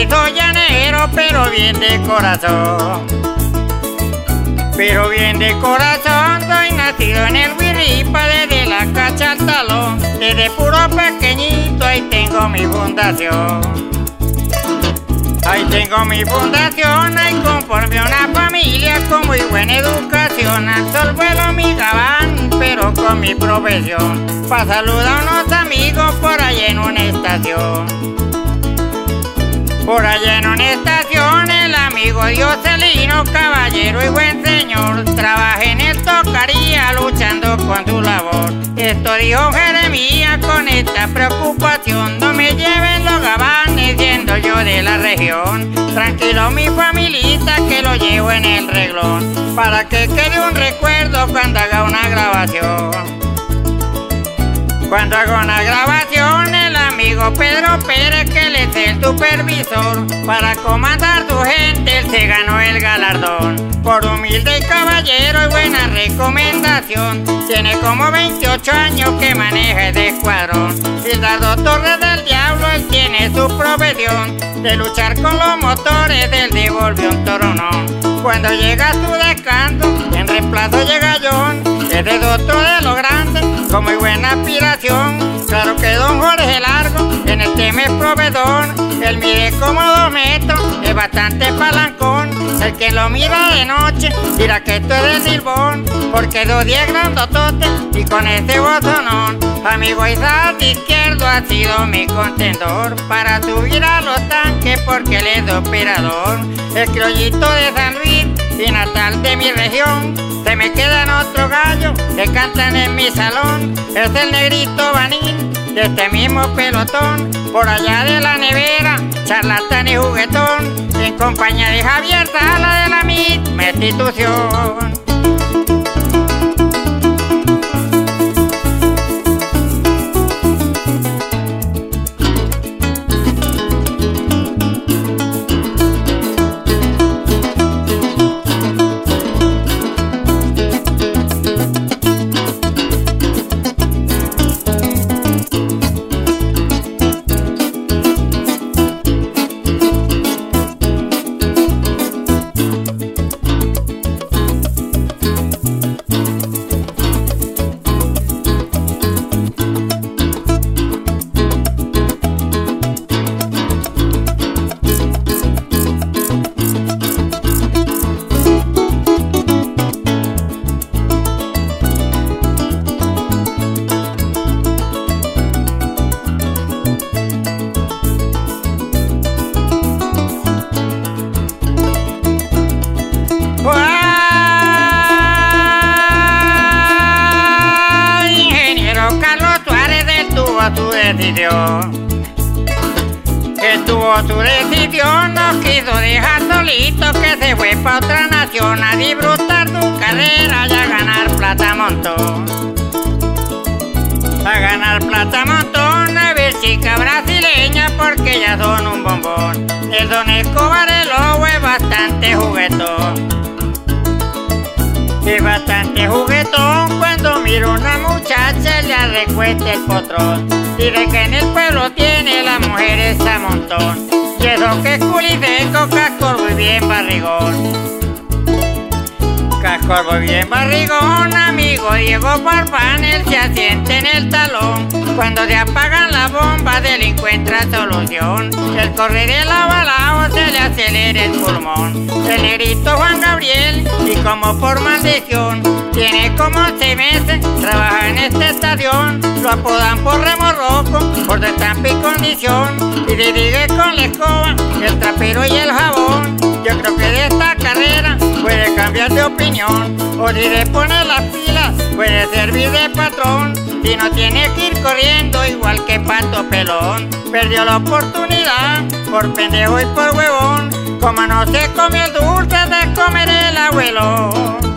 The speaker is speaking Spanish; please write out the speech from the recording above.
hizo llanero, pero bien de corazón. Pero bien de corazón, soy nacido en el Huirripa, desde la cacha al talón. Desde puro pequeñito ahí tengo mi fundación. Ahí tengo mi fundación, ahí conformé una familia con muy buena educación. Al vuelo mi gabán, pero con mi profesión, pa' saludar a unos amigos por allá en una estación. Por allá en una estación, el amigo Dioselino, caballero y buen señor, trabaja en el Tocaría luchando con su labor. Esto dijo Jeremías con esta preocupación: no me lleven los gabanes siendo yo de la región. Tranquilo mi familita que lo llevo en el reglón, para que quede un recuerdo cuando haga una grabación. Cuando hago una grabación, el amigo Pedro Pérez, que él es el supervisor, para comandar su gente él se ganó el galardón. Por humilde y caballero y buena recomendación, tiene como 28 años que maneja ese escuadrón. Gildardo Torres del Diablo, él tiene su profesión de luchar con los motores, él devolvió un toronón. Cuando llega su descanso, en reemplazo llega John, que es otro de los grandes, con muy buena aspiración. Claro que don Jorge Largo en el tema es proveedor, él mide como 2 metros, es bastante palancón. El que lo mira de noche dirá que esto es de Silbón, porque 2'10 grandotote y con ese bozonón. Amigo Isaac Izquierdo ha sido mi contendor para subir a los tanques, porque él es operador. El criollito de San Luis y natal de mi región, se me quedan otro gallo que cantan en mi salón. Es el negrito Banín de este mismo pelotón, por allá de la nevera, charlatán y juguetón, en compañía de Javier Sala de la misma institución. Su decisión, que tuvo su decisión, no quiso dejar solito, que se fue pa' otra nación a disfrutar su carrera y a ganar plata a montón. A ganar plata a montón, a ver chica brasileña, porque ya son un bombón. El don Escobar el lobo es bastante juguetón. Es bastante juguetón, cuando miro una muchacha le recuesta el potrón. Dice que en el pueblo tiene las mujeres a montón, y eso que es culiseco, cascorbo y bien barrigón. Cascorbo y bien barrigón, amigo Diego Farfán, él se asiente en el talón. Cuando se apagan las bombas, él encuentra solución. El correr del avalao se le acelera el pulmón. El negrito Juan Gabriel, y como por maldición, tiene como 6 meses, trabaja en esta estación. Lo apodan por remorroco, por su estampa y condición, y dirige con la escoba, el trapero y el jabón. Yo creo que de esta carrera puede cambiar de opinión, o si le pone las pilas puede servir de patrón. Si no tiene que ir corriendo igual que Pato Pelón, perdió la oportunidad por pendejo y por huevón. Como no se come el dulce de comer el abuelo.